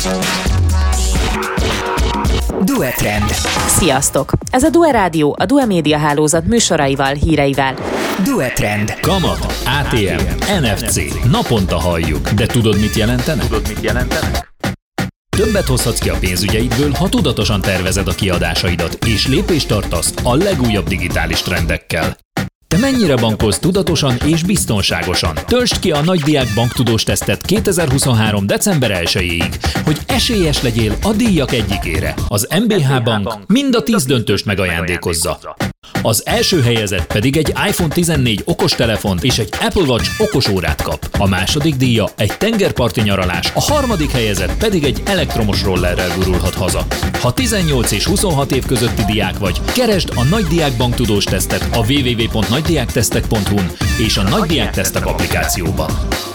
Duetrend. Sziasztok! Ez a Due Rádió, a Due Média hálózat műsoraival, híreivel. Duetrend. Kamat, ATM, NFC. Naponta halljuk. De tudod, mit jelentenek? Többet hozhatsz ki a pénzügyeidből, ha tudatosan tervezed a kiadásaidat, és lépést tartasz a legújabb digitális trendekkel. Te mennyire bankolsz tudatosan és biztonságosan? Töltsd ki a Nagydiák banktudós tesztet 2023. december 1-ig, hogy esélyes legyél a díjak egyikére. Az MBH Bank mind a 10 döntőst megajándékozza. Az első helyezett pedig egy iPhone 14 okostelefont és egy Apple Watch okosórát kap. A második díja egy tengerparti nyaralás, a harmadik helyezett pedig egy elektromos rollerrel gurulhat haza. Ha 18 és 26 év közötti diák vagy, keresd a Nagydiák banktudós tesztet a www.nagydiáktesztek.hu-n és a Nagydiák Tesztek applikációban.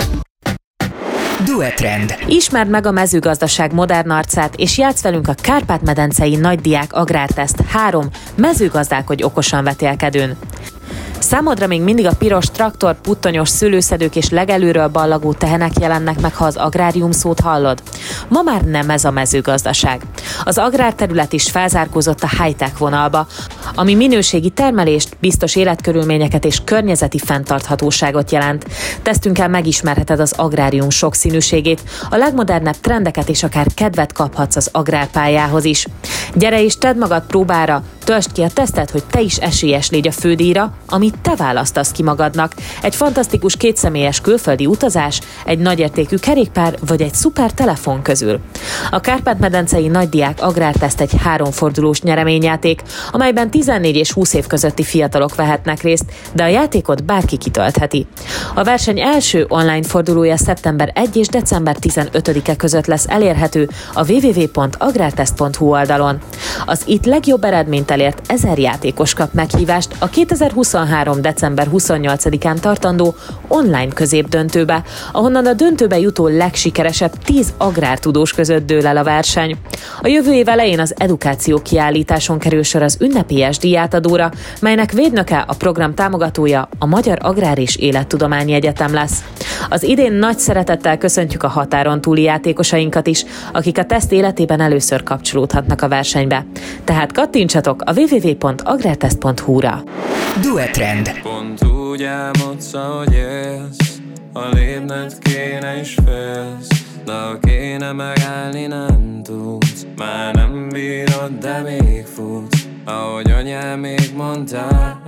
Duetrend. Ismerd meg a mezőgazdaság modern arcát, és játsz velünk a Kárpát-medencei Nagydiák Agrárteszt 3. Mezőgazdálkodj okosan vetélkedőn. Számodra még mindig a piros traktor, puttonyos szőlőszedők és legelőről ballagó tehenek jelennek meg, ha az agrárium szót hallod? Ma már nem ez a mezőgazdaság. Az agrárterület is felzárkózott a high-tech vonalba, ami minőségi termelést, biztos életkörülményeket és környezeti fenntarthatóságot jelent. Tesztünkkel megismerheted az agrárium sokszínűségét, a legmodernebb trendeket és akár kedvet kaphatsz az agrárpályához is. Gyere és tedd magad próbára, töltsd ki a tesztet, hogy te is esélyes légy a fődíjra, amit te választasz ki magadnak. Egy fantasztikus kétszemélyes külföldi utazás, egy nagyértékű kerékpár vagy egy szuper telefon közül. A Kárpát-medencei Nagydiák Agrárteszt egy 3 fordulós nyereményjáték, amelyben 14 és 20 év közötti fiatalok vehetnek részt, de a játékot bárki kitöltheti. A verseny első online fordulója szeptember 1 és december 15-e között lesz elérhető a www.agrárteszt.hu oldalon. Az itt legjobb eredményt elért 1000 játékos kap meghívást a 2023. december 28-án tartandó online középdöntőbe, ahonnan a döntőbe jutó legsikeresebb 10 agrártudós között dől el a verseny. A jövő év elején az edukáció kiállításon kerül sor az ünnepélyes díjátadóra, melynek védnöke, a program támogatója a Magyar Agrár és Élettudományi Egyetem lesz. Az idén nagy szeretettel köszöntjük a határon túli játékosainkat is, akik a teszt életében először kapcsolódhatnak a versenybe. Tehát kattintsatok a www.agrárteszt.hu-ra. Duetrend. Pont úgy álmodsz, ahogy élsz, ha lépned kéne is félsz, de ha kéne megállni nem tudsz. Már nem bírod, de még futsz, ahogy anyám még mondtál,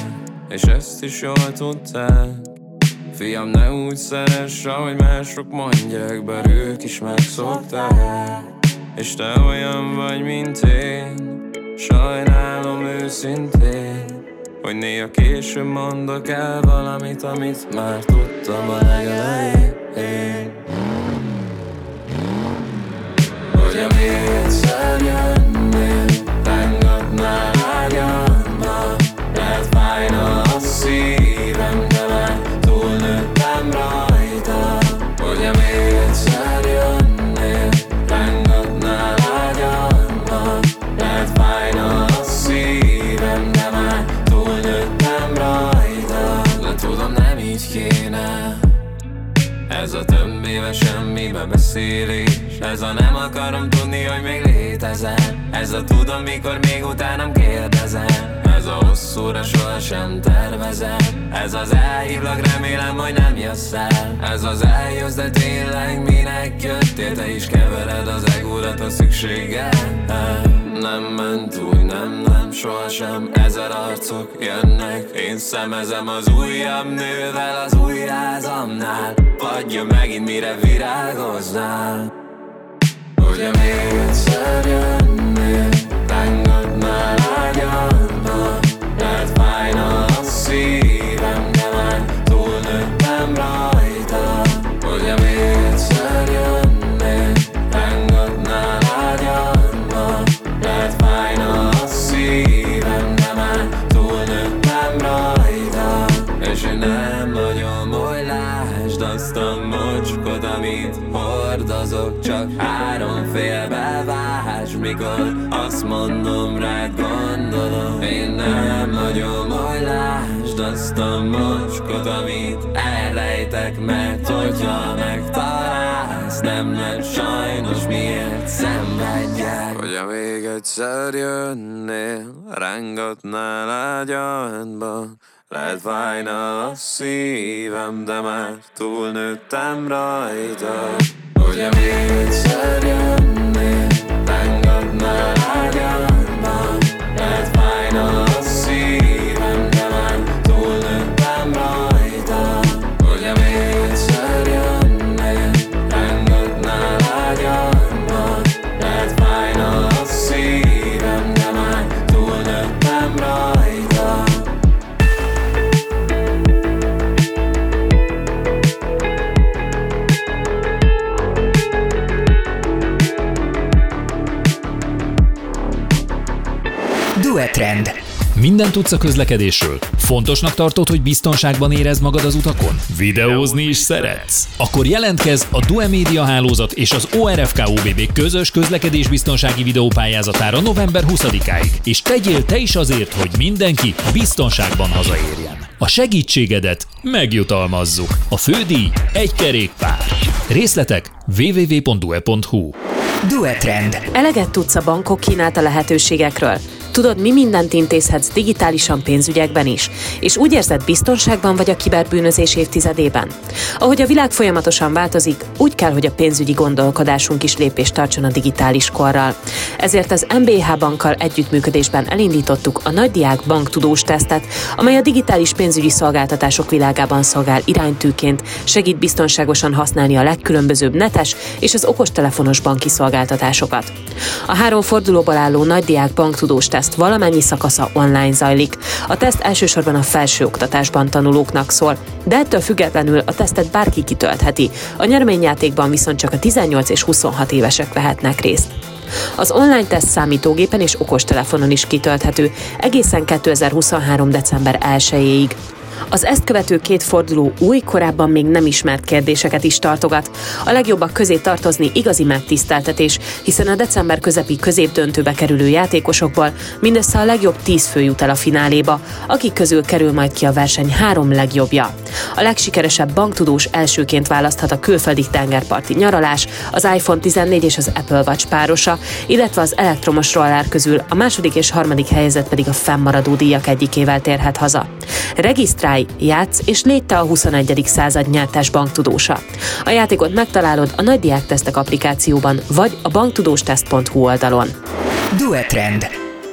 és ezt is jól tudták. Fiam, ne úgy szeress, ahogy mások mondják, bár ők is megszokták. És te olyan vagy, mint én, sajnálom őszintén, hogy néha később mondok el valamit, amit már tudtam a legelején. Hogyha még egyszer jönnél, rángatnál ágyadba, lehet fájna a szívem, de már túlnőttem rajta. Hogyha még egyszer jönnél, rángatnál ágyadba, lehet fájna a szívem, de már túlnőttem rajta. De tudom, nem így kéne ez a több éve semmibe beszélés, ez a nem akarom tudni, hogy még létezel, ez a tudom, mikor még utánam kérdezel, ez a hosszúra sohasem tervezem, ez az elhívlak, remélem, hogy nem jössz el, ez az eljössz, de tényleg minek jöttél, te is kevered az egódat a szükséggel. Nem ment úgy, nem, sohasem, 1000 arcok jönnek, én szemezem az újabb nővel az új házamnál, adja megint mire virágoznál. Hogyha még egyszer jönnél, rángatnál ágyadba, lehet fájna a szívem, de már túlnőttem rajta. Hogyha még egyszer jönnél, rángatnál ágyadba, lehet fájna a szívem, de már túlnőttem rajta. És én nem nagyon oly, lásd azt a mocskot, amit hordozok, csak 3 félbe vágás, mikor azt mondom, rád gondolom. Én nem nagyon oly, lásd azt a mocskot, amit elrejtek, mert hogyha megtalálsz, ez nem lesz sajnos, miért szenvedjek. Hogyha még egyszer jönnél, rángatnál ágyadba, lehet fájna a szívem, de már túlnőttem rajta. Hogyha még egyszer jönnél, rángatnál ágyadba, lehet fájna a szívem, de már túlnőttem rajta. Hogyha még egyszer jönnél, rángatnál ágyadba, lehet fájna a szívem, de már túlnőttem rajta. Duetrend. Mindent tudsz a közlekedésről? Fontosnak tartod, hogy biztonságban érezd magad az utakon? Videózni is szeretsz? Akkor jelentkezz a Due Média Hálózat és az ORFK OBB közös közlekedésbiztonsági videópályázatára november 20-áig, és tegyél te is azért, hogy mindenki biztonságban hazaérjen. A segítségedet megjutalmazzuk. A fődíj egy kerékpár. Részletek www.due.hu. Duetrend. Eleget tudsz a bankok kínálta lehetőségekről? Tudod, mi mindent intézhetsz digitálisan pénzügyekben is? És úgy érzed, biztonságban vagy a kiberbűnözés évtizedében? Ahogy a világ folyamatosan változik, úgy kell, hogy a pénzügyi gondolkodásunk is lépést tartson a digitális korral. Ezért az MBH bankkal együttműködésben elindítottuk a nagydiák banktudós tesztet, amely a digitális pénzügyi szolgáltatások világában szolgál iránytűként, segít biztonságosan használni a legkülönbözőbb netes és az okostelefonos banki szolgáltatásokat. A 3 fordulóból álló nagydiák banktudós teszt valamennyi szakasza online zajlik. A teszt elsősorban a felsőoktatásban tanulóknak szól, de ettől függetlenül a tesztet bárki kitöltheti, a nyereményjátékban viszont csak a 18 és 26 évesek vehetnek részt. Az online teszt számítógépen és okostelefonon is kitölthető, egészen 2023. december 1-ig. Az ezt követő 2 forduló új, korábban még nem ismert kérdéseket is tartogat. A legjobbak közé tartozni igazi megtiszteltetés, hiszen a december közepi középdöntőbe kerülő játékosokból mindössze a legjobb 10 fő jut el a fináléba, akik közül kerül majd ki a verseny 3 legjobbja. A legsikeresebb banktudós elsőként választhat a külföldi tengerparti nyaralás, az iPhone 14 és az Apple Watch párosa, illetve az elektromos roller közül a második és harmadik helyezett pedig a fennmaradó díjak egyikével térhet haza. Regisztrálj, játsz és légy te a 21. század nyertes banktudósa. A játékot megtalálod a Nagydiák Tesztek applikációban vagy a banktudósteszt.hu oldalon. Duetrend.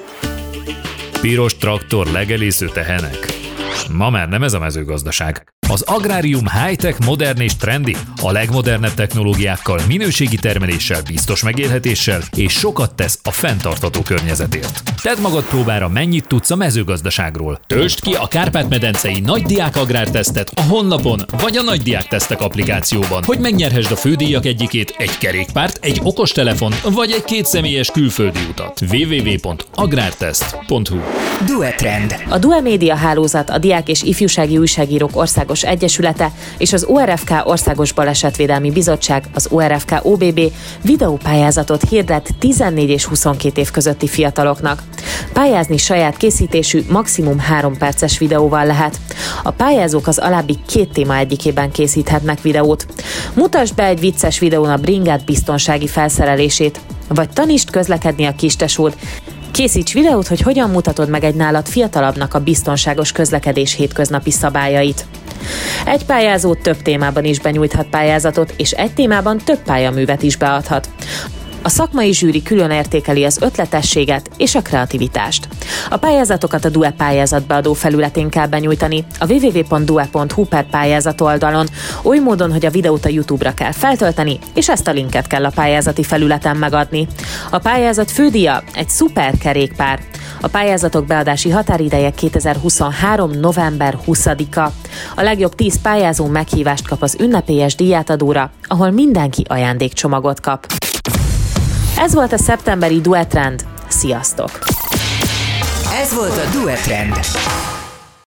Piros traktor, legelésző tehenek. Ma már nem ez a mezőgazdaság. Az agrárium high-tech, modern és trendi, a legmodernebb technológiákkal, minőségi termeléssel, biztos megélhetéssel és sokat tesz a fenntartható környezetért. Tedd magad próbára, mennyit tudsz a mezőgazdaságról. Töltsd ki a Kárpát-medencei Nagydiák Agrártesztet a honlapon vagy a Nagydiák Tesztek applikációban, hogy megnyerhessd a fődíjak egyikét, egy kerékpárt, egy okostelefont vagy egy 2 személyes külföldi utat. www.agrartest.hu. Duetrend. A Due Média Hálózat, a Diák és Ifjúsági Újságírók Országos Egyesülete és az ORFK Országos Balesetvédelmi Bizottság, az ORFK OBB videópályázatot hirdet 14 és 22 év közötti fiataloknak. Pályázni saját készítésű, maximum 3 perces videóval lehet. A pályázók az alábbi 2 téma egyikében készíthetnek videót. Mutasd be egy vicces videón a bringád biztonsági felszerelését, vagy tanítsd közlekedni a kistesód. Készíts videót, hogy hogyan mutatod meg egy nálad fiatalabbnak a biztonságos közlekedés hétköznapi szabályait. Egy pályázó több témában is benyújthat pályázatot, és egy témában több pályaművet is beadhat. A szakmai zsűri külön értékeli az ötletességet és a kreativitást. A pályázatokat a Due pályázatbeadó felületén kell benyújtani, a www.due.hu/pályázat oldalon, oly módon, hogy a videót a YouTube-ra kell feltölteni, és ezt a linket kell a pályázati felületen megadni. A pályázat fődíja egy szuper kerékpár. A pályázatok beadási határideje 2023. november 20-a. A legjobb 10 pályázó meghívást kap az ünnepélyes díjátadóra, ahol mindenki ajándékcsomagot kap. Ez volt a szeptemberi Duetrend. Sziasztok! Ez volt a Duetrend.